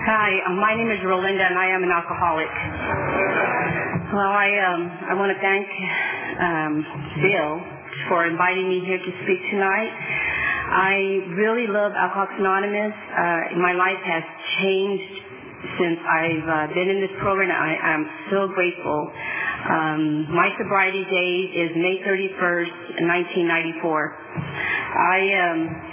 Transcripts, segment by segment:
Hi, my name is Rolinda, and I am an alcoholic. Well, I want to thank Bill for inviting me here to speak tonight. I really love Alcoholics Anonymous. My life has changed since I've been in this program. I am so grateful. My sobriety date is May 31st, 1994.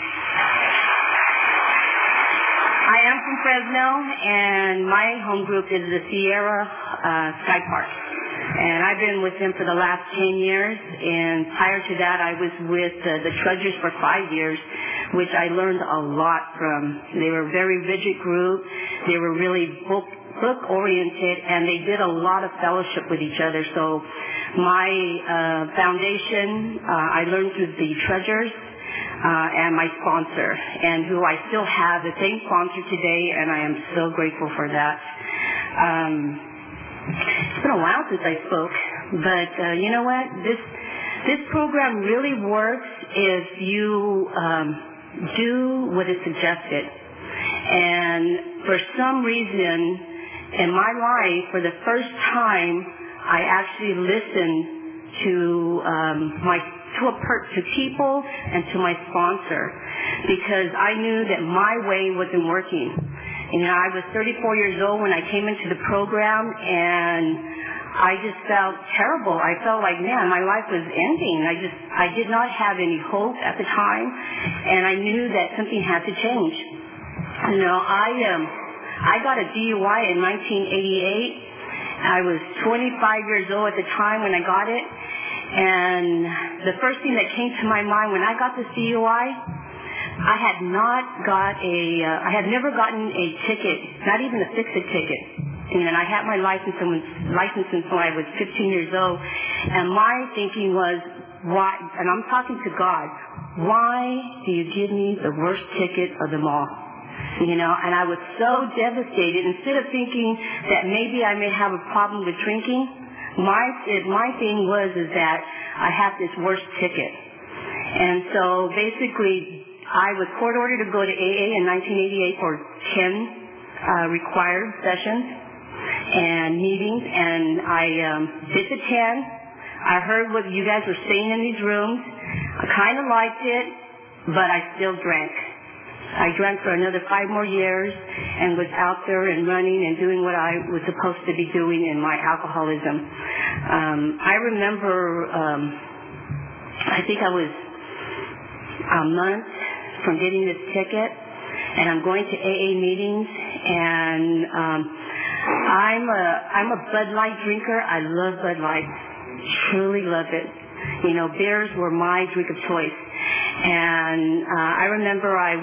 I am from Fresno, and my home group is the Sierra Sky Park. And I've been with them for the last 10 years, and prior to that I was with the Trudgers for 5 years, which I learned a lot from. They were a very rigid group. They were really book-oriented, and they did a lot of fellowship with each other. So my foundation, I learned through the Trudgers, and my sponsor, and who I still have, the same sponsor today, and I am so grateful for that. It's been a while since I spoke, but you know what? This program really works if you do what is suggested. And for some reason in my life, for the first time, I actually listened to to people and to my sponsor, because I knew that my way wasn't working. You know, I was 34 years old when I came into the program, and I just felt terrible. I felt like, man, my life was ending. I did not have any hope at the time, and I knew that something had to change. You know, I got a DUI in 1988. I was 25 years old at the time when I got it. And the first thing that came to my mind when I got this DUI, I had never gotten a ticket, not even a fix-it ticket. And I had my license since when I was 15 years old. And my thinking was, why, and I'm talking to God, why do you give me the worst ticket of them all? You know, and I was so devastated. Instead of thinking that maybe I may have a problem with drinking, my thing was that I have this worst ticket. And so basically I was court ordered to go to AA in 1988 for 10 required sessions and meetings, and I did the 10. I heard what you guys were saying in these rooms. I kind of liked it, but I still drank. I drank for another 5 more years and was out there and running and doing what I was supposed to be doing in my alcoholism. I remember, I think I was a month from getting this ticket, and I'm going to AA meetings, and I'm a Bud Light drinker. I love Bud Light, truly love it. You know, beers were my drink of choice. And I remember I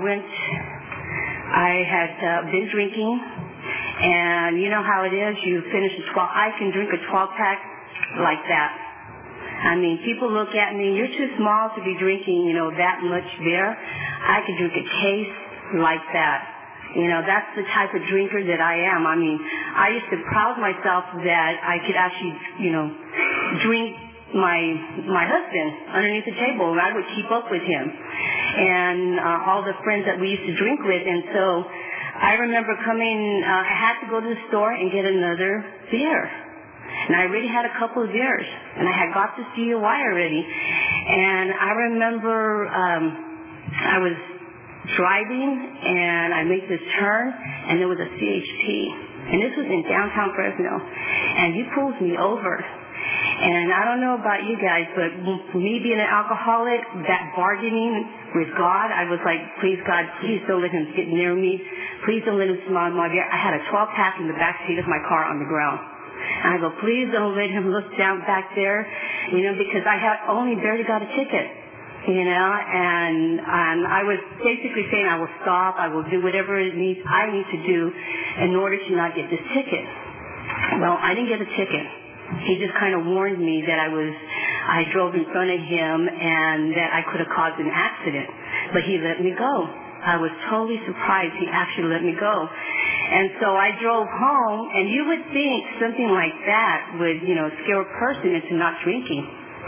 had been drinking, and you know how it is, you finish I can drink a 12-pack like that. I mean, people look at me, you're too small to be drinking, you know, that much beer. I could drink a case like that. You know, that's the type of drinker that I am. I mean, I used to proud myself that I could actually, you know, drink my husband underneath the table, and I would keep up with him and all the friends that we used to drink with. And so I remember I had to go to the store and get another beer, and I already had a couple of beers, and I had got this DUI already. And I remember I was driving, and I made this turn, and there was a CHP, and this was in downtown Fresno, and he pulls me over. And I don't know about you guys, but for me being an alcoholic, that bargaining with God, I was like, please, God, please don't let him get near me. Please don't let him smell my beer. I had a 12-pack in the back seat of my car on the ground. And I go, please don't let him look down back there, you know, because I had only barely got a ticket, you know, and I was basically saying I will stop, I will do whatever I need to do in order to not get this ticket. Well, I didn't get a ticket. He just kind of warned me that I drove in front of him and that I could have caused an accident. But he let me go. I was totally surprised he actually let me go. And so I drove home, and you would think something like that would, you know, scare a person into not drinking.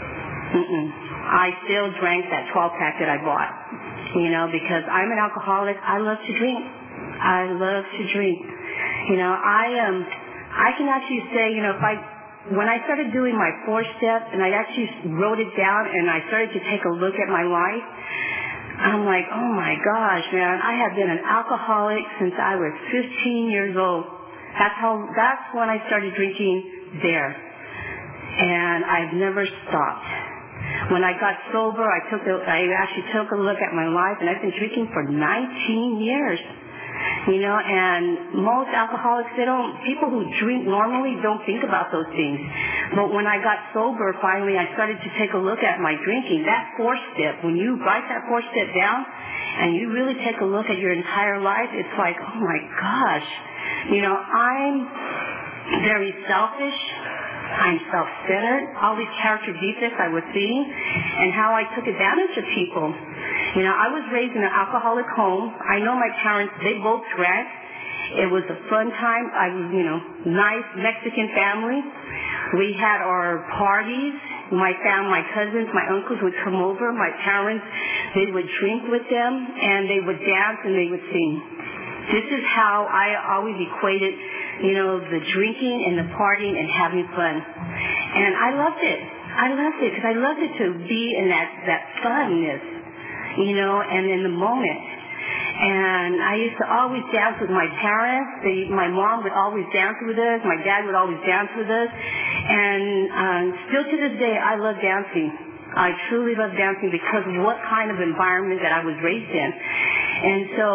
I still drank that 12-pack that I bought, you know, because I'm an alcoholic. I love to drink. I love to drink. I can actually say, when I started doing my 4-step and I actually wrote it down and I started to take a look at my life, I'm like, oh my gosh, man, I have been an alcoholic since I was 15 years old. That's when I started drinking there. And I've never stopped. When I got sober, I actually took a look at my life, and I've been drinking for 19 years. And most alcoholics, people who drink normally don't think about those things. But when I got sober, finally, I started to take a look at my drinking. That 4-step, when you write that 4-step down and you really take a look at your entire life, it's like, oh my gosh, I'm very selfish. I'm self-centered, all these character defects I was seeing, and how I took advantage of people. I was raised in an alcoholic home. I know my parents, they both drank. It was a fun time. I was, nice Mexican family. We had our parties. My cousins, my uncles would come over. My parents, they would drink with them, and they would dance, and they would sing. This is how I always equated the drinking and the partying and having fun. And I loved it. Because I loved it to be in that funness, and in the moment. And I used to always dance with my parents. My mom would always dance with us. My dad would always dance with us. And still to this day, I love dancing. I truly love dancing because of what kind of environment that I was raised in. And so,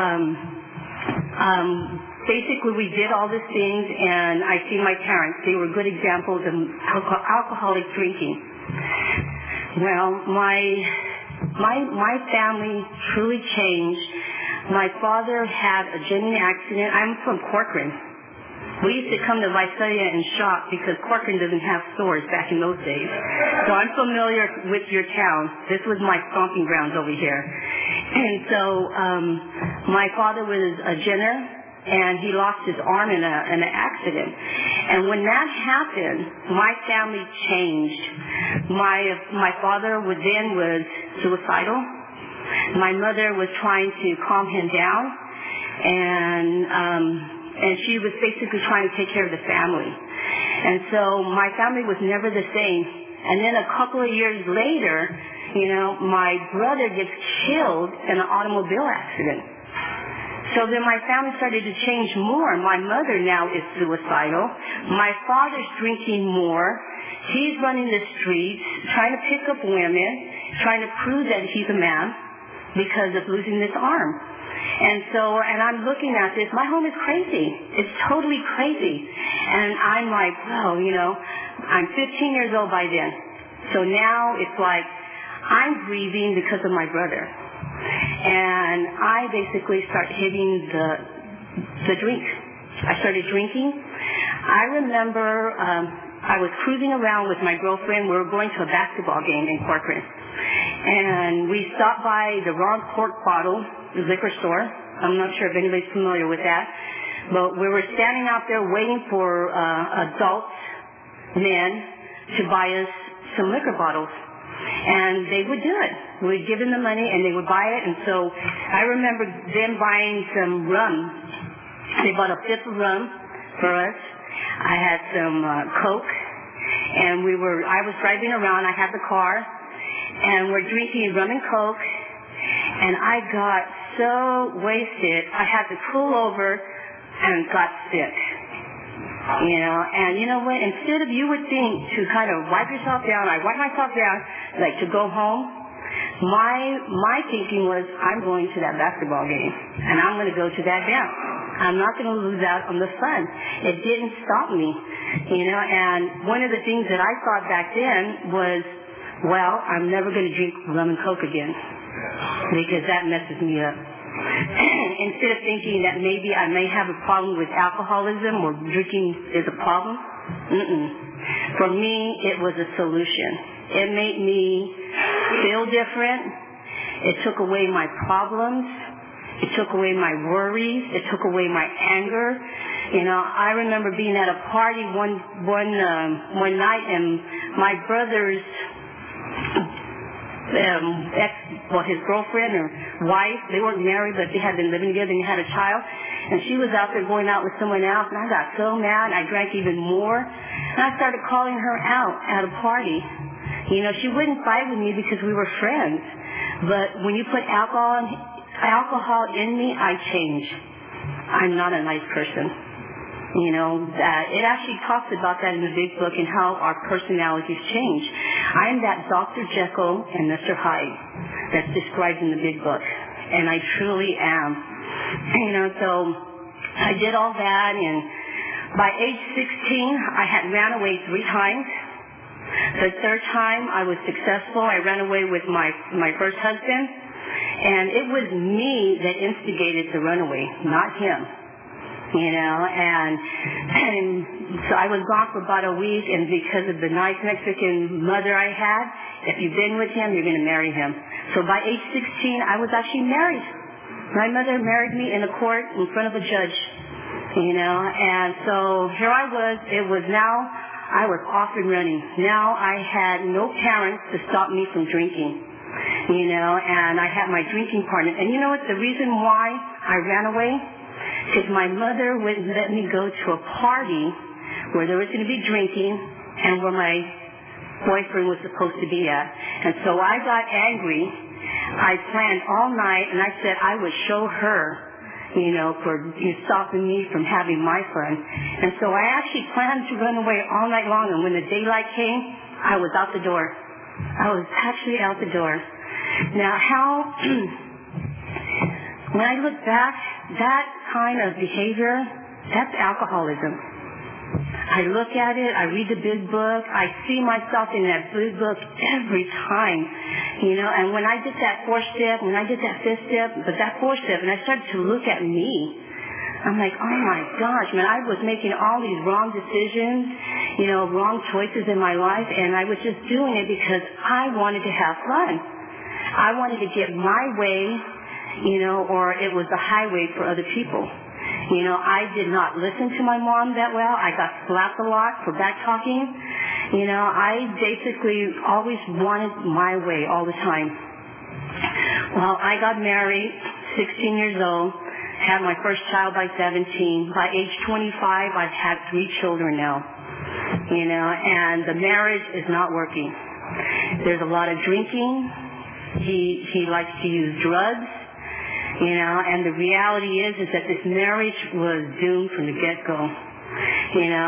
basically, we did all these things, and I see my parents. They were good examples of alcoholic drinking. Well, my family truly changed. My father had a genuine accident. I'm from Corcoran. We used to come to Visalia and shop because Corcoran doesn't have stores back in those days. So I'm familiar with your town. This was my stomping grounds over here. And so my father was a ginner, and he lost his arm in an accident. And when that happened, my family changed. My father was suicidal. My mother was trying to calm him down, and she was basically trying to take care of the family. And so my family was never the same. And then a couple of years later, my brother gets killed in an automobile accident. So then my family started to change more. My mother now is suicidal. My father's drinking more. He's running the streets, trying to pick up women, trying to prove that he's a man because of losing this arm. And I'm looking at this. My home is crazy. It's totally crazy. And I'm like, wow, I'm 15 years old by then. So now it's like I'm grieving because of my brother. And I basically start hitting the drink. I started drinking. I remember I was cruising around with my girlfriend. We were going to a basketball game in Corcoran. And we stopped by the Ron Cork Bottle liquor store. I'm not sure if anybody's familiar with that. But we were standing out there waiting for adult men to buy us some liquor bottles. And they would do it. We'd give them the money and they would buy it. And so I remember them buying some rum. They bought a fifth of rum for us. I had some Coke. And I was driving around. I had the car. And we're drinking rum and Coke. And I got so wasted, I had to pull over and got sick. And you know what? Instead of, you would think to kind of wipe yourself down, I wiped myself down, like to go home. My thinking was, I'm going to that basketball game, and I'm going to go to that dance. I'm not going to lose out on the fun. It didn't stop me, and one of the things that I thought back then was, well, I'm never going to drink rum and Coke again because that messes me up. Instead of thinking that maybe I may have a problem with alcoholism or drinking is a problem, for me, it was a solution. It made me feel different. It took away my problems. It took away my worries. It took away my anger. I remember being at a party one night, and my brother's his girlfriend or wife, they weren't married, but they had been living together and had a child. And she was out there going out with someone else, and I got so mad. I drank even more. And I started calling her out at a party. You know, she wouldn't fight with me because we were friends. But when you put alcohol in me, I change. I'm not a nice person. You know, that it actually talks about that in the big book and how our personalities change. I'm that Dr. Jekyll and Mr. Hyde that's described in the big book. And I truly am. You know, so I did all that, and by age 16, I had ran away 3 times. The third time, I was successful. I ran away with my first husband, and it was me that instigated the runaway, not him. You know, and so I was gone for about a week, and because of the nice Mexican mother I had, if you've been with him, you're going to marry him. So by age 16, I was actually married. My mother married me in a court in front of a judge, you know, and so here I was. I was off and running. Now I had no parents to stop me from drinking, you know, and I had my drinking partner. And you know what, the reason why I ran away? Because my mother wouldn't let me go to a party where there was going to be drinking and where my boyfriend was supposed to be at. And so I got angry. I planned all night, and I said I would show her, you know, for stopping me from having my fun. And so I actually planned to run away all night long, and when the daylight came, I was out the door. I was actually out the door. Now, when I look back, that kind of behavior, that's alcoholism. I look at it, I read the big book, I see myself in that big book every time, you know, and when I did that 4th step, when I did that 5th step, but that 4th step, and I started to look at me, I'm like, oh my gosh, man, I was making all these wrong decisions, you know, wrong choices in my life, and I was just doing it because I wanted to have fun. I wanted to get my way, you know, or it was the highway for other people. You know, I did not listen to my mom that well. I got slapped a lot for back talking. You know, I basically always wanted my way all the time. Well, I got married, 16 years old, had my first child by 17. By age 25, I've had 3 children now. You know, and the marriage is not working. There's a lot of drinking. He likes to use drugs. You know, and the reality is that this marriage was doomed from the get-go. You know,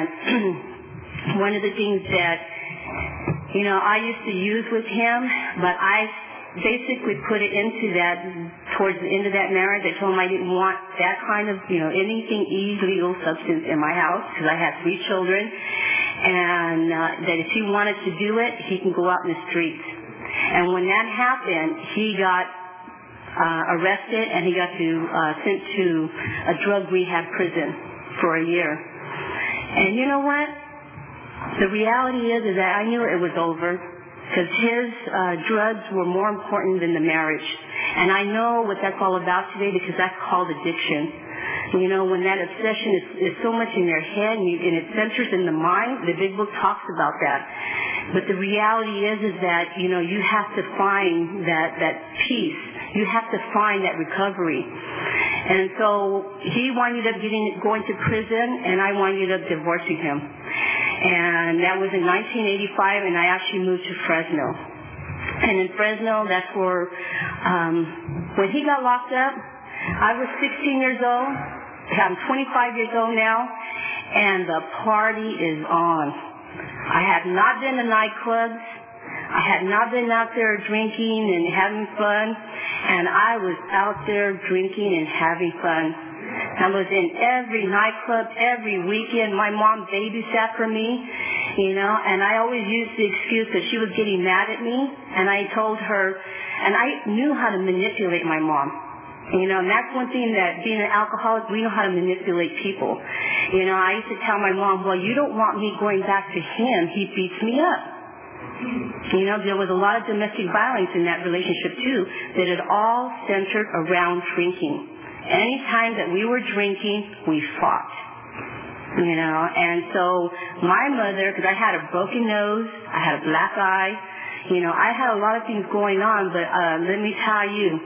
and one of the things that, you know, I used to use with him, but I basically put it into that, towards the end of that marriage, I told him I didn't want that kind of, you know, anything illegal substance in my house, because I had 3 children, and that if he wanted to do it, he can go out in the streets. And when that happened, he got arrested, and he got sent to a drug rehab prison for a year. And you know what? The reality is that I knew it was over, because his drugs were more important than the marriage. And I know what that's all about today, because that's called addiction. You know, when that obsession is so much in your head, and it centers in the mind, the big book talks about that. But the reality is that, you know, you have to find that peace. You have to find that recovery. And so he wound up going to prison, and I wound up divorcing him. And that was in 1985, and I actually moved to Fresno. And in Fresno, that's where, when he got locked up, I was 16 years old. I'm 25 years old now, and the party is on. I have not been to nightclubs. I had not been out there drinking and having fun, and I was out there drinking and having fun. I was in every nightclub every weekend. My mom babysat for me, you know, and I always used the excuse that she was getting mad at me, and I told her, and I knew how to manipulate my mom. You know, and that's one thing that being an alcoholic, we know how to manipulate people. You know, I used to tell my mom, well, you don't want me going back to him. He beats me up. You know, there was a lot of domestic violence in that relationship too, that it all centered around drinking. Any time that we were drinking, we fought. You know, and so my mother, because I had a broken nose, I had a black eye, you know, I had a lot of things going on, but let me tell you,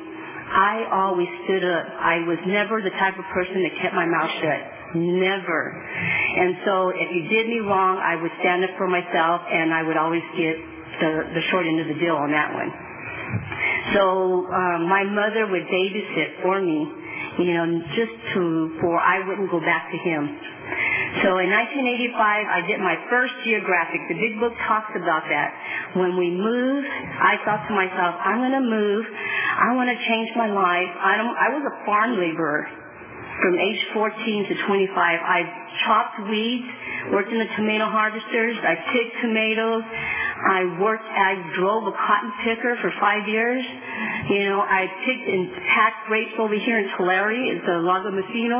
I always stood up. I was never the type of person that kept my mouth shut. Never. And so if you did me wrong, I would stand up for myself, and I would always get the short end of the deal on that one. So my mother would babysit for me, just for I wouldn't go back to him. So in 1985, I did my first geographic. The big book talks about that. When we moved, I thought to myself, I'm going to move. I want to change my life. I was a farm laborer from age 14 to 25. I chopped weeds, worked in the tomato harvesters. I picked tomatoes. I drove a cotton picker for 5 years. I picked and packed grapes over here in Tulare. It's a Lago Marcino.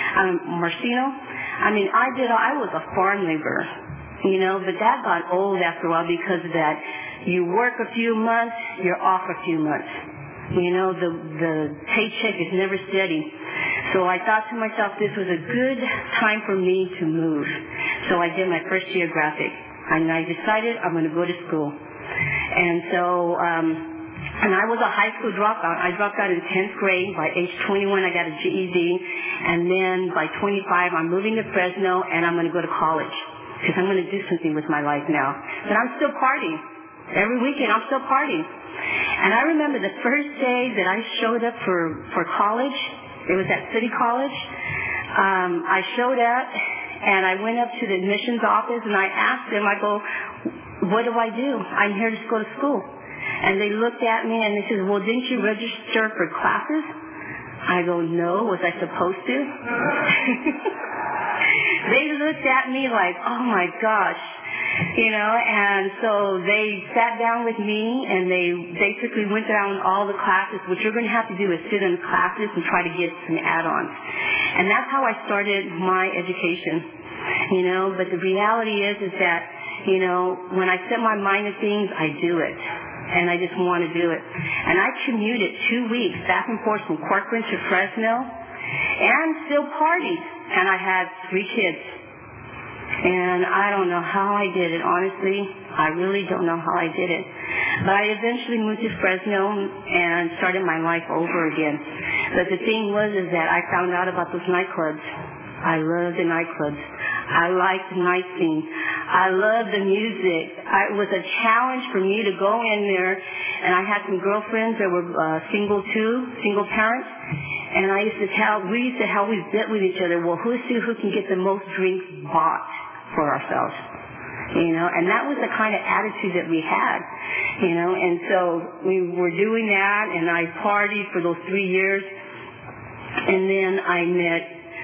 I was a farm laborer, but that got old after a while because of that. You work a few months, you're off a few months. The paycheck is never steady. So I thought to myself, this was a good time for me to move. So I did my first geographic, and I decided I'm going to go to school. And so, and I was a high school dropout. I dropped out in 10th grade. By age 21, I got a GED. And then by 25, I'm moving to Fresno, and I'm going to go to college because I'm going to do something with my life now. But I'm still partying. Every weekend, I'm still partying. And I remember the first day that I showed up for college. It was at City College. I showed up, and I went up to the admissions office, and I asked them, I go, what do I do? I'm here to go to school. And they looked at me, and they said, well, didn't you register for classes? I go, no. Was I supposed to? They looked at me like, oh, my gosh. And so they sat down with me, and they basically went down all the classes. What you're going to have to do is sit in classes and try to get some add-ons. And that's how I started my education, But the reality is that, when I set my mind to things, I do it. And I just want to do it. And I commuted 2 weeks back and forth from Corcoran to Fresno and still partied. And I had 3 kids. And I don't know how I did it, honestly. I really don't know how I did it. But I eventually moved to Fresno and started my life over again. But the thing was that I found out about those nightclubs. I love the nightclubs. I like the night scene. I love the music. It was a challenge for me to go in there, and I had some girlfriends that were single parents, and we used to always bet with each other, well, who can get the most drinks bought for ourselves, and that was the kind of attitude that we had, and so we were doing that, and I partied for those 3 years, and then I met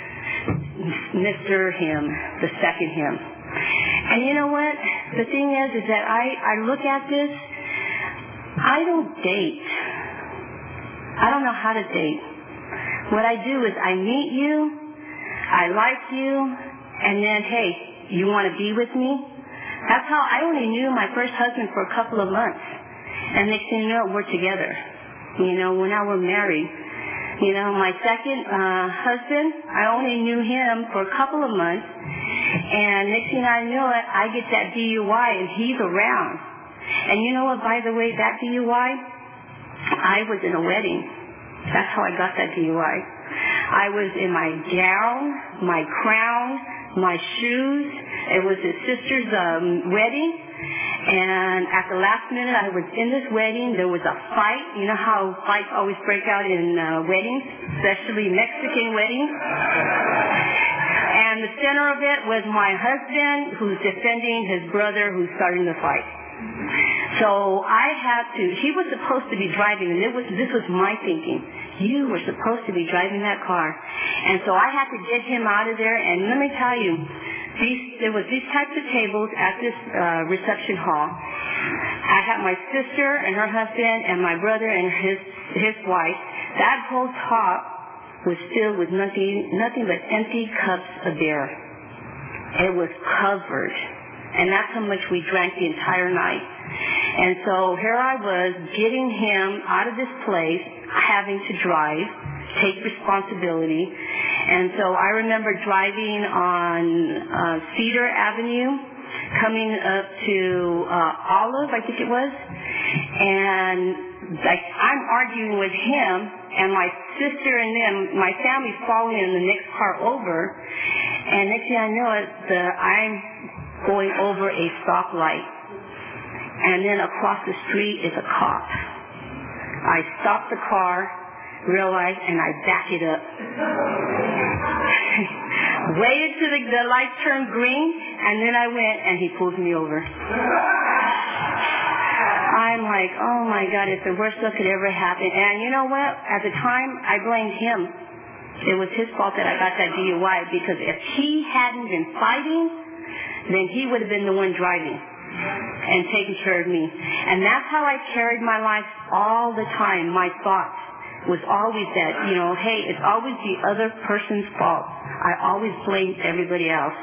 Mr. Him, the second him. And you know what? The thing is that I look at this, I don't date. I don't know how to date. What I do is I meet you, I like you, and then, hey, you want to be with me? That's how I only knew my first husband for a couple of months. And next thing you know, we're together. Now we're married. My second husband, I only knew him for a couple of months, and next thing I know it, I get that DUI, and he's around. And you know what, by the way, that DUI, I was in a wedding. That's how I got that DUI. I was in my gown, my crown, my shoes. It was his sister's wedding. And at the last minute, I was in this wedding. There was a fight. You know how fights always break out in weddings, especially Mexican weddings. And the center of it was my husband, who's defending his brother, who's starting the fight. So he was supposed to be driving, and this was my thinking. You were supposed to be driving that car. And so I had to get him out of there, and let me tell you, there was these types of tables at this reception hall. I had my sister and her husband and my brother and his wife. That whole top was filled with nothing but empty cups of beer. It was covered. And that's how much we drank the entire night. And so here I was getting him out of this place, having to drive, take responsibility. And so I remember driving on Cedar Avenue, coming up to Olive, I think it was, and I'm arguing with him, and my sister and them, my family's following in the next car over, and next thing I know it, I'm going over a stoplight, and then across the street is a cop. I stop the car, realize, and I back it up. Waited till the light turned green, and then I went, and he pulls me over. I'm like, oh my God, it's the worst that could ever happen. And you know what? At the time, I blamed him. It was his fault that I got that DUI, because if he hadn't been fighting, then he would have been the one driving and taking care of me. And that's how I carried my life all the time. My thoughts was always that, hey, it's always the other person's fault. I always blamed everybody else.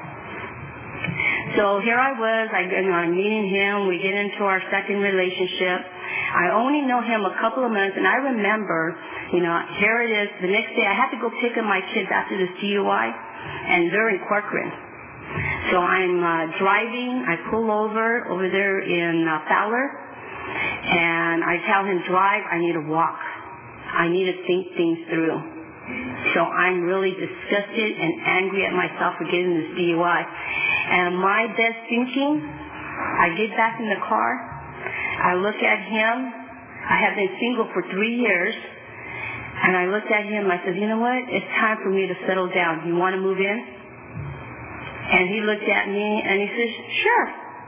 So here I was, I'm meeting him, we get into our second relationship. I only know him a couple of months, and I remember, here it is, the next day I had to go pick up my kids after this DUI, and they're in Corcoran. So I'm driving, I pull over there in Fowler, and I tell him, drive, I need to walk. I need to think things through. So I'm really disgusted and angry at myself for getting this DUI. And my best thinking, I get back in the car, I look at him. I have been single for 3 years, and I looked at him, I said, you know what, it's time for me to settle down. You want to move in? And he looked at me, and he says, sure.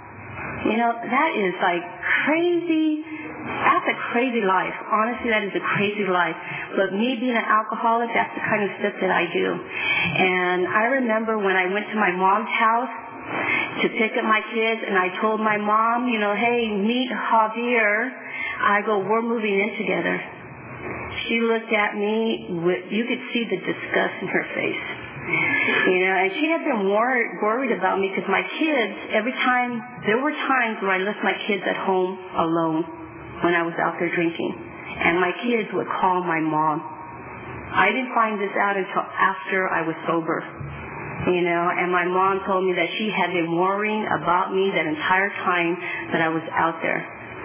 That is like crazy. That's a crazy life. Honestly, that is a crazy life. But me being an alcoholic, that's the kind of stuff that I do. And I remember when I went to my mom's house to pick up my kids, and I told my mom, hey, meet Javier. I go, we're moving in together. She looked at me, you could see the disgust in her face. And she had been worried about me, because my kids, there were times where I left my kids at home alone when I was out there drinking, and my kids would call my mom. I didn't find this out until after I was sober, and my mom told me that she had been worrying about me that entire time that I was out there.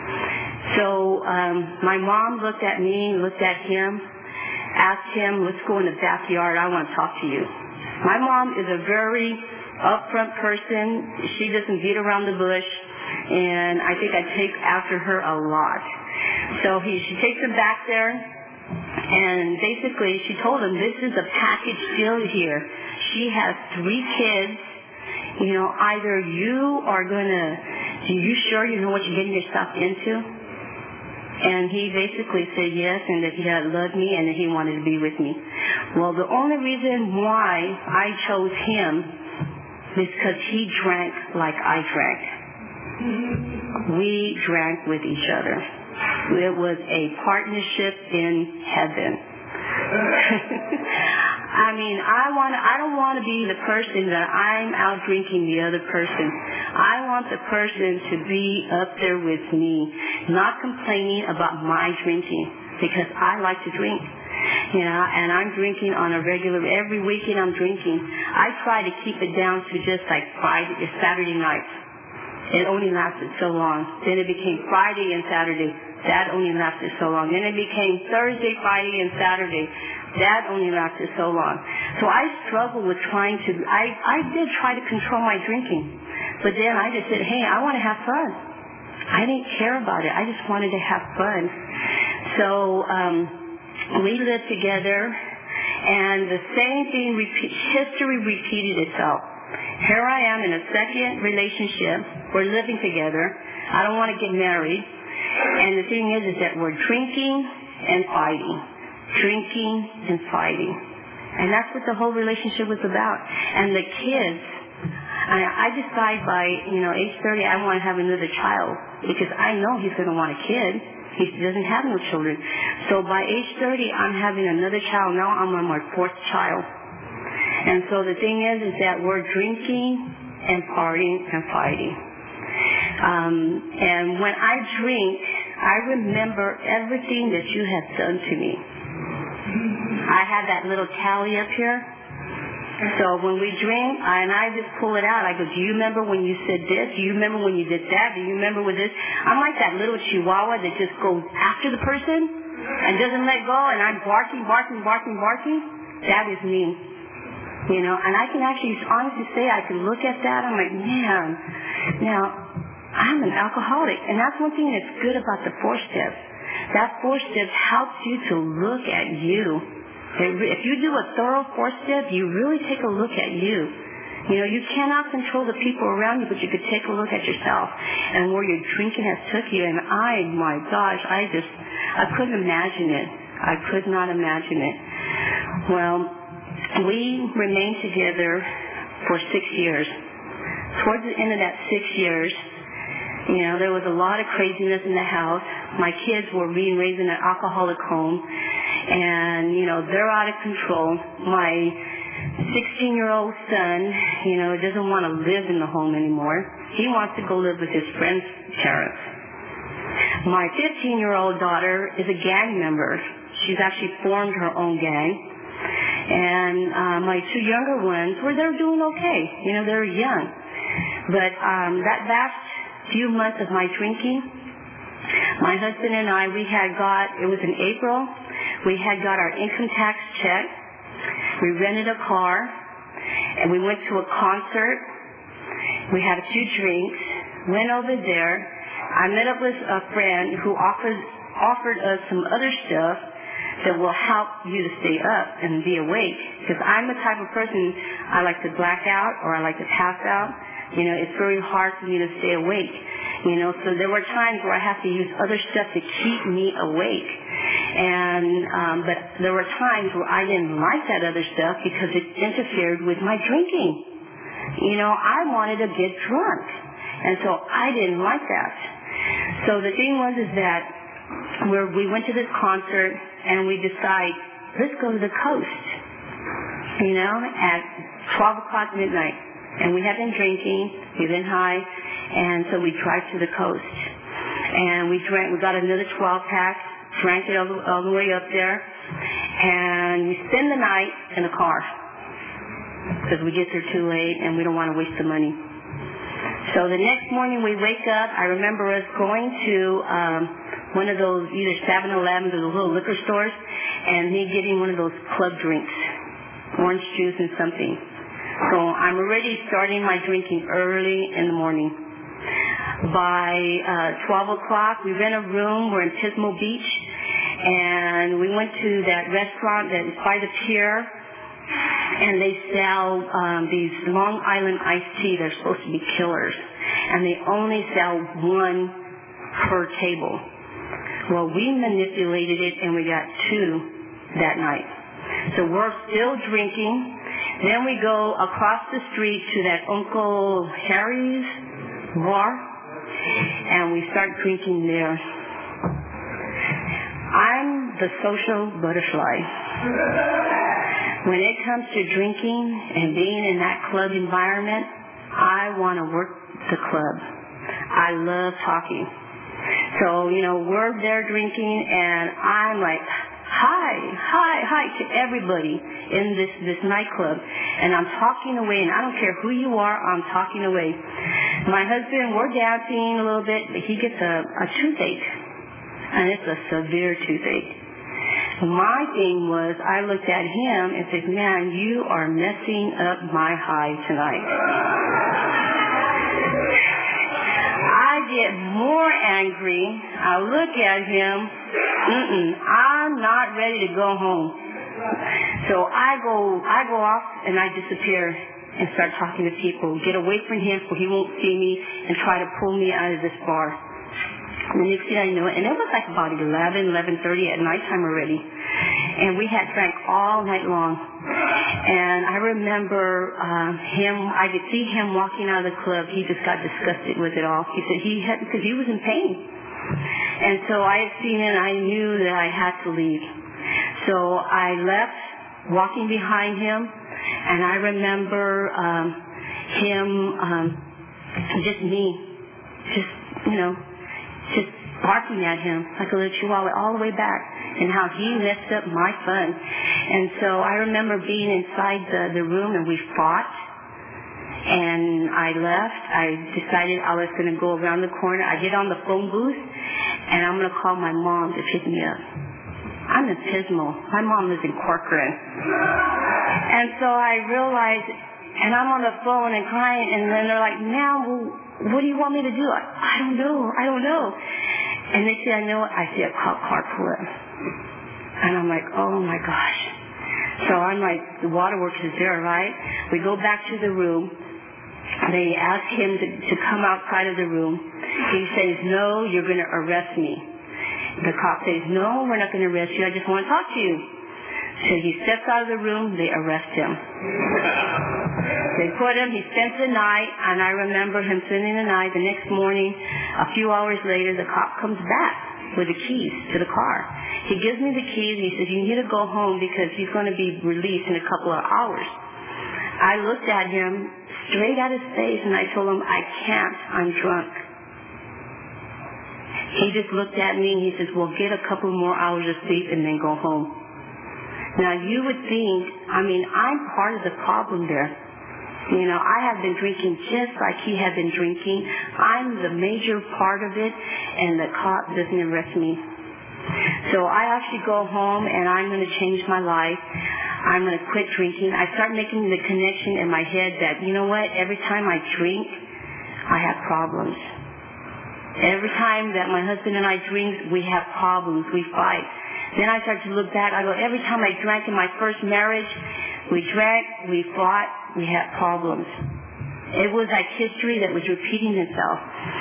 So my mom looked at me, looked at him, asked him, let's go in the backyard, I want to talk to you. My mom is a very upfront person. She doesn't beat around the bush, and I think I take after her a lot. So she takes him back there, and basically she told him, this is a package deal here. She has 3 kids. Either you are going to, are you sure you know what you're getting yourself into? And he basically said yes, and that he had loved me and that he wanted to be with me. Well, the only reason why I chose him is because he drank like I drank. We drank with each other. It was a partnership in heaven. I don't want to be the person that I'm out drinking the other person. I want the person to be up there with me, not complaining about my drinking, because I like to drink. And I'm drinking on a regular, every weekend I'm drinking. I try to keep it down to just like Saturday nights. It only lasted so long. Then it became Friday and Saturday. That only lasted so long. Then it became Thursday, Friday, and Saturday. That only lasted so long. So I struggled with I did try to control my drinking. But then I just said, hey, I want to have fun. I didn't care about it. I just wanted to have fun. So we lived together, and the same thing, history repeated itself. Here I am in a second relationship. We're living together. I don't want to get married. And the thing is that we're drinking and fighting. Drinking and fighting. And that's what the whole relationship was about. And the kids, I decide by, age 30, I want to have another child, because I know he's going to want a kid. He doesn't have no children. So by age 30, I'm having another child. Now I'm on my 4th child. And so the thing is that we're drinking and partying and fighting. And when I drink, I remember everything that you have done to me. I have that little tally up here. So when we drink, and I just pull it out, I go, do you remember when you said this? Do you remember when you did that? Do you remember with this? I'm like that little chihuahua that just goes after the person. and doesn't let go, and I'm barking. That is me. You know, and I can actually honestly say I can look at that. I'm like, man, now I'm an alcoholic. And that's one thing that's good about the 4 steps. That 4 steps helps you to look at you. If you do a thorough 4 step, you really take a look at you. You know, you cannot control the people around you, but you could take a look at yourself and where your drinking has took you. And my gosh, I couldn't imagine it. I could not imagine it. Well, we remained together for 6 years. Towards the end of that 6 years, you know, there was a lot of craziness in the house. My kids were being raised in an alcoholic home, and, you know, they're out of control. My 16-year-old son, you know, doesn't want to live in the home anymore. He wants to go live with his friend's parents. My 15-year-old daughter is a gang member. She's actually formed her own gang. And my 2 younger ones, they're doing okay. You know, they're young. But that last few months of my drinking, my husband and I, it was in April, we had got our income tax check. We rented a car, and we went to a concert. We had a few drinks, went over there. I met up with a friend who offered us some other stuff that will help you to stay up and be awake. Because I'm the type of person, I like to black out or I like to pass out. You know, it's very hard for me to stay awake. You know, so there were times where I have to use other stuff to keep me awake. And but there were times where I didn't like that other stuff because it interfered with my drinking. You know, I wanted to get drunk, and so I didn't like that. So the thing was is that we went to this concert and we decide, let's go to the coast. You know, at 12 o'clock midnight, and we had been drinking, we've been high, and so we drive to the coast, and we got another 12-pack. Drank it all the way up there, and we spend the night in the car because we get there too late and we don't want to waste the money. So the next morning we wake up. I remember us going to one of those either 7-Elevens or those little liquor stores, and me getting one of those club drinks, orange juice and something. So I'm already starting my drinking early in the morning. By 12 o'clock, we rent a room. We're in Pismo Beach, and we went to that restaurant that is by the pier, and they sell these Long Island iced tea. They're supposed to be killers, and they only sell one per table. Well, we manipulated it, and we got 2 that night. So we're still drinking. Then we go across the street to that Uncle Harry's bar, and we start drinking there. I'm the social butterfly. When it comes to drinking and being in that club environment, I want to work the club. I love talking. So, you know, we're there drinking, and I'm like, hi to everybody in this nightclub, and I'm talking away, and I don't care who you are, I'm talking away. My husband, we're dancing a little bit, but he gets a toothache, and it's a severe toothache. My thing was, I looked at him and said, man, you are messing up my high tonight. I get more angry. I look at him. I'm not ready to go home. So I go off and I disappear and start talking to people. Get away from him so he won't see me and try to pull me out of this bar. And the next thing I know, and it was like about 11:30 at nighttime already. And we had drank all night long. And I remember I could see him walking out of the club. He just got disgusted with it all. He said because he was in pain. And so I had seen it, and I knew that I had to leave. So I left, walking behind him, and I remember him, just barking at him like a little chihuahua all the way back, and how he messed up my fun. And so I remember being inside the room, and we fought, and I left. I decided I was going to go around the corner. I get on the phone booth, and I'm going to call my mom to pick me up. I'm in Pismo. My mom lives in Corcoran. And so I realized, and I'm on the phone and crying, and then they're like, "Ma'am, what do you want me to do?" I don't know. And they say, "I know." I see a cop car pull up. And I'm like, oh my gosh. So I'm like, the waterworks is there, right? We go back to the room. They ask him to come outside of the room. He says, "No, you're going to arrest me." The cop says, "No, we're not going to arrest you. I just want to talk to you." So he steps out of the room. They arrest him. They put him. He spends the night, and I remember him spending the night. The next morning, a few hours later, the cop comes back with the keys to the car. He gives me the keys. He says, "You need to go home because he's going to be released in a couple of hours." I looked at him straight at his face, and I told him, "I can't. I'm drunk." He just looked at me, and he says, "Well, get a couple more hours of sleep and then go home." Now, you would think, I'm part of the problem there. I have been drinking just like he had been drinking. I'm the major part of it, and the cop doesn't arrest me. So I actually go home, and I'm going to change my life. I'm going to quit drinking. I start making the connection in my head that, you know what, every time I drink, I have problems. Every time that my husband and I drink, we have problems. We fight. Then I start to look back. I go, every time I drank in my first marriage, we drank, we fought, we had problems. It was like history that was repeating itself.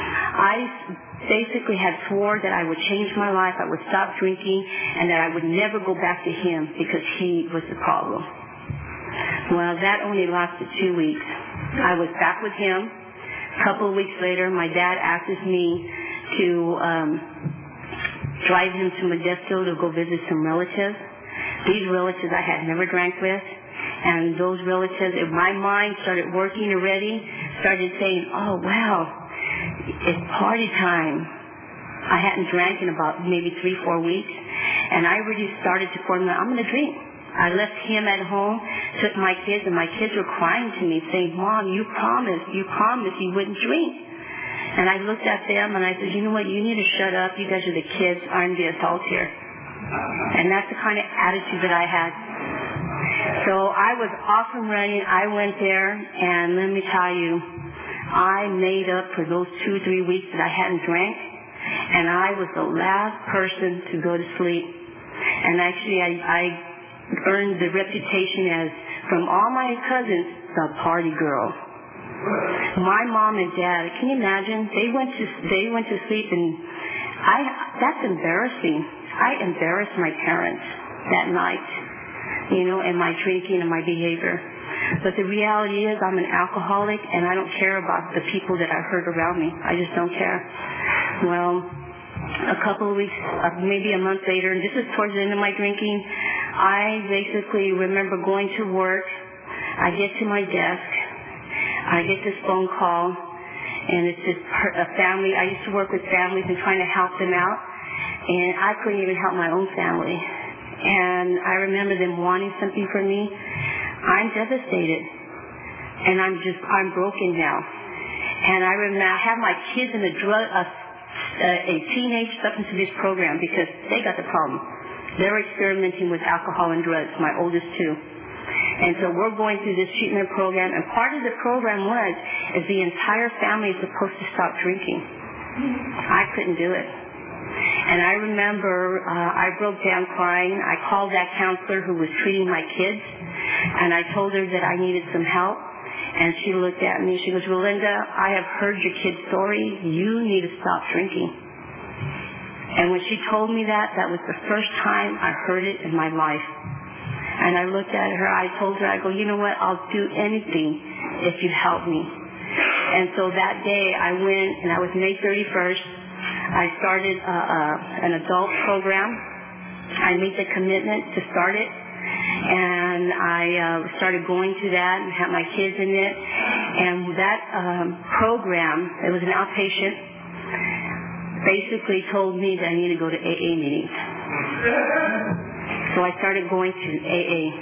I basically had swore that I would change my life, I would stop drinking, and that I would never go back to him because he was the problem. Well, that only lasted 2 weeks. I was back with him. A couple of weeks later, my dad asks me to drive him to Modesto to go visit some relatives. These relatives I had never drank with. And those relatives, in my mind, started working already, started saying, "Oh, wow, it's party time." I hadn't drank in about maybe 3-4 weeks. And I already started to formulate, I'm going to drink. I left him at home, took my kids, and my kids were crying to me, saying, "Mom, you promised you wouldn't drink." And I looked at them and I said, "You know what, you need to shut up. You guys are the kids. I'm the adult here." And that's the kind of attitude that I had. So I was off and running. I went there, and let me tell you, I made up for those 2-3 weeks that I hadn't drank, and I was the last person to go to sleep. And actually, I earned the reputation as, from all my cousins, the party girl. My mom and dad, can you imagine? They went to sleep, and that's embarrassing. I embarrassed my parents that night, in my drinking and my behavior. But the reality is I'm an alcoholic, and I don't care about the people that I hurt around me. I just don't care. Well, a couple of weeks, maybe a month later, and this is towards the end of my drinking, I basically remember going to work. I get to my desk. I get this phone call, and it's just a family. I used to work with families and trying to help them out, and I couldn't even help my own family. And I remember them wanting something from me. I'm devastated, and I'm broken now. And I remember I have my kids in a teenage substance abuse program because they got the problem. They're experimenting with alcohol and drugs, my oldest two. And so we're going through this treatment program, and part of the program is the entire family is supposed to stop drinking. I couldn't do it. And I remember I broke down crying. I called that counselor who was treating my kids, and I told her that I needed some help. And she looked at me. She goes, "Rolinda, I have heard your kid's story. You need to stop drinking." And when she told me that was the first time I heard it in my life. And I looked at her. I told her, I go, "You know what? I'll do anything if you help me." And so that day I went, and that was May 31st. I started an adult program. I made the commitment to start it. And I started going to that and had my kids in it. And that program, it was an outpatient, basically told me that I need to go to AA meetings. So I started going to AA,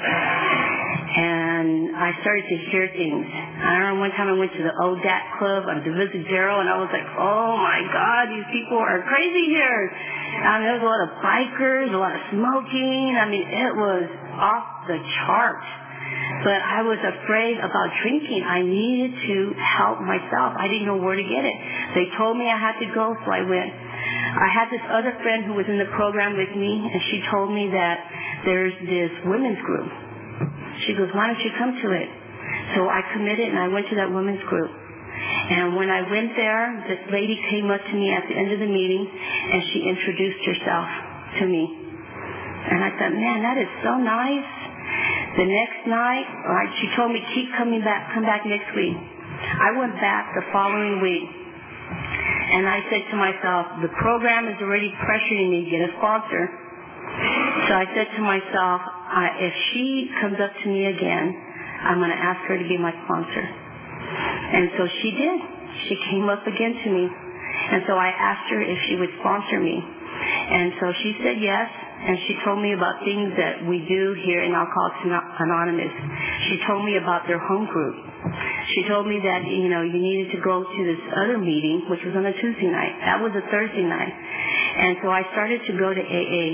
and I started to hear things. I remember one time I went to the ODAT club on Divisadero, and I was like, "Oh my God, these people are crazy here." There was a lot of bikers, a lot of smoking. It was off the charts. But I was afraid about drinking. I needed to help myself. I didn't know where to get it. They told me I had to go, so I went. I had this other friend who was in the program with me, and she told me that there's this women's group. She goes, why don't you come to it? So I committed, and I went to that women's group. And when I went there, this lady came up to me at the end of the meeting, and she introduced herself to me. And I thought, man, that is so nice. The next night, she told me, come back next week. I went back the following week, and I said to myself, the program is already pressuring me to get a sponsor. So I said to myself, if she comes up to me again, I'm going to ask her to be my sponsor. And so she did. She came up again to me. And so I asked her if she would sponsor me. And so she said yes. And she told me about things that we do here in Alcoholics Anonymous. She told me about their home group. She told me that, you needed to go to this other meeting, which was on a Tuesday night. That was a Thursday night. And so I started to go to AA.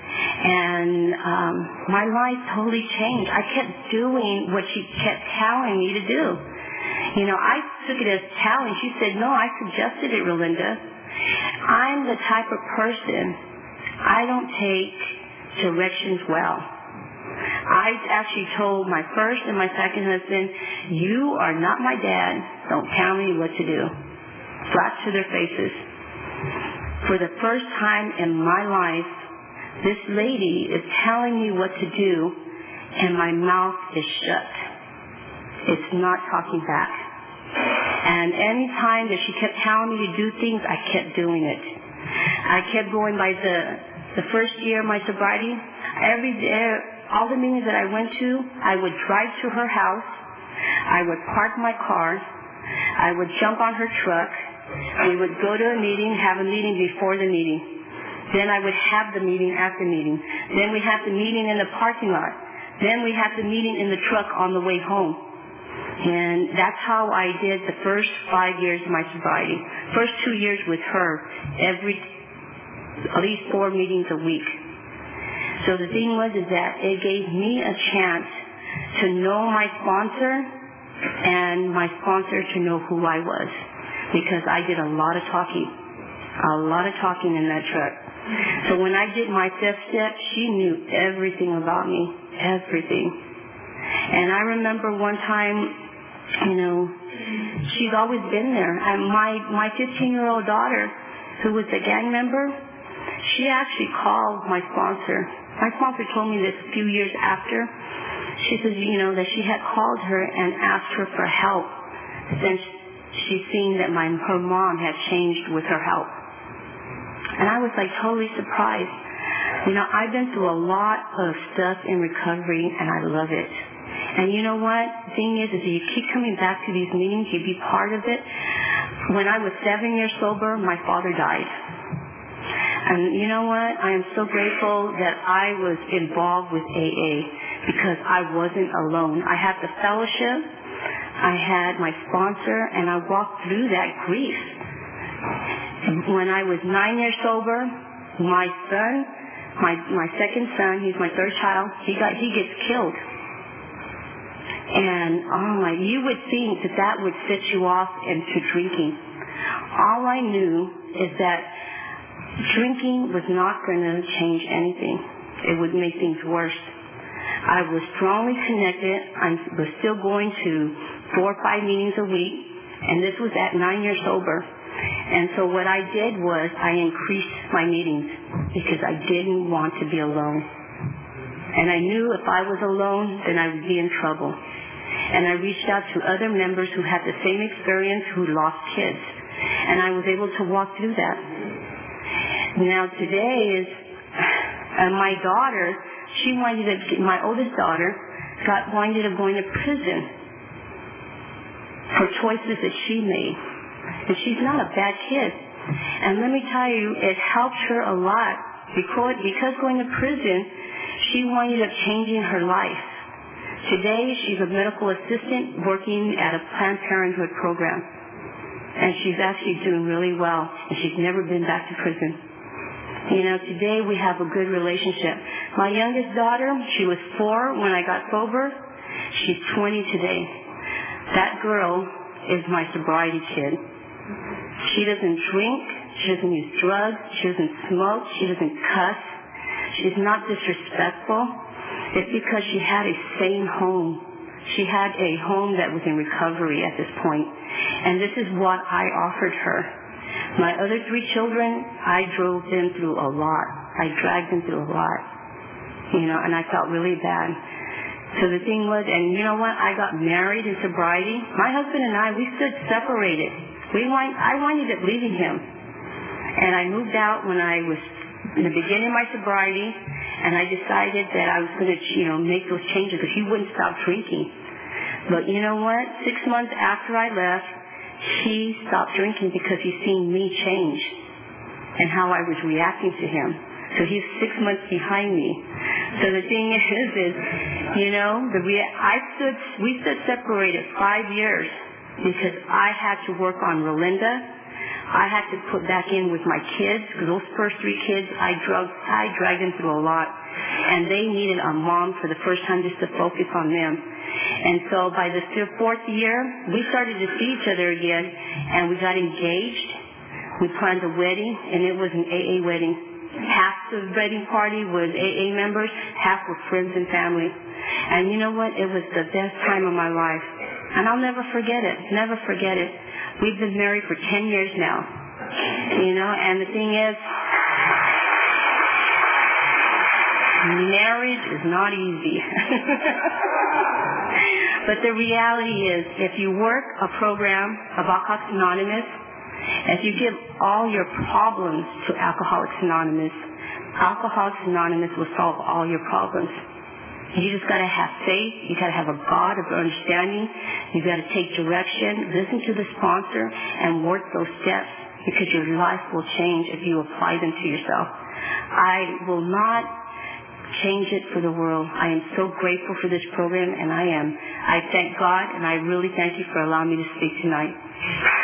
And my life totally changed. I kept doing what she kept telling me to do. I took it as talent. She said, no, I suggested it, Rolinda. I'm the type of person, I don't take directions well. I actually told my first and my second husband, you are not my dad. Don't tell me what to do. Flat to their faces. For the first time in my life, this lady is telling me what to do, and my mouth is shut. It's not talking back. And any time that she kept telling me to do things, I kept doing it. I kept going by the first year of my sobriety. Every day, all the meetings that I went to, I would drive to her house. I would park my car. I would jump on her truck. We would go to a meeting, have a meeting before the meeting. Then I would have the meeting at the meeting. Then we have the meeting in the parking lot. Then we have the meeting in the truck on the way home. And that's how I did the first 5 years of my sobriety. First 2 years with her, at least 4 meetings a week. So the thing was is that it gave me a chance to know my sponsor and my sponsor to know who I was, because I did a lot of talking in that truck. So when I did my 5th step, she knew everything about me, everything. And I remember one time, she's always been there. And my 15-year-old daughter, who was a gang member, she actually called my sponsor. My sponsor told me this a few years after. She says, that she had called her and asked her for help since she's seen that her mom had changed with her help. And I was totally surprised. I've been through a lot of stuff in recovery, and I love it. And you know what? The thing is you keep coming back to these meetings, you be part of it. When I was 7 years sober, my father died. And you know what? I am so grateful that I was involved with AA, because I wasn't alone. I had the fellowship, I had my sponsor, and I walked through that grief. When I was 9 years sober, my son, my second son, he's my 3rd child, he gets killed. And you would think that would set you off into drinking. All I knew is that drinking was not going to change anything. It would make things worse. I was strongly connected. I was still going to 4 or 5 meetings a week, and this was at 9 years sober. And so what I did was I increased my meetings because I didn't want to be alone. And I knew if I was alone, then I would be in trouble. And I reached out to other members who had the same experience, who lost kids. And I was able to walk through that. Now today my daughter, my oldest daughter, winded up going to prison for choices that she made. And she's not a bad kid. And let me tell you, it helped her a lot. Because going to prison, she winded up changing her life. Today, she's a medical assistant working at a Planned Parenthood program. And she's actually doing really well. And she's never been back to prison. Today we have a good relationship. My youngest daughter, she was 4 when I got sober. She's 20 today. That girl is my sobriety kid. She doesn't drink. She doesn't use drugs. She doesn't smoke. She doesn't cuss. She's not disrespectful. It's because she had a sane home. She had a home that was in recovery at this point. And this is what I offered her. My other 3 children, I drove them through a lot. I dragged them through a lot. And I felt really bad. So the thing was, and you know what? I got married in sobriety. My husband and I, we stood separated. I winded up leaving him. And I moved out when I was in the beginning of my sobriety, and I decided that I was going to, make those changes because he wouldn't stop drinking. But you know what? 6 months after I left, he stopped drinking because he seen me change and how I was reacting to him. So he's 6 months behind me. So the thing is we stood separated 5 years because I had to work on Rolinda. I had to put back in with my kids because those first 3 kids, I dragged them through a lot. And they needed a mom for the first time just to focus on them. And so by the 4th year, we started to see each other again, and we got engaged. We planned a wedding, and it was an AA wedding. Half the wedding party was AA members, half were friends and family. And you know what? It was the best time of my life. And I'll never forget it. Never forget it. We've been married for 10 years now. And the thing is, marriage is not easy. But the reality is, if you work a program of Alcoholics Anonymous, if you give all your problems to Alcoholics Anonymous will solve all your problems. You just got to have faith. You got to have a God of understanding. You got to take direction, listen to the sponsor, and work those steps because your life will change if you apply them to yourself. I will not change it for the world. I am so grateful for this program, and I thank God, and I really thank you for allowing me to speak tonight.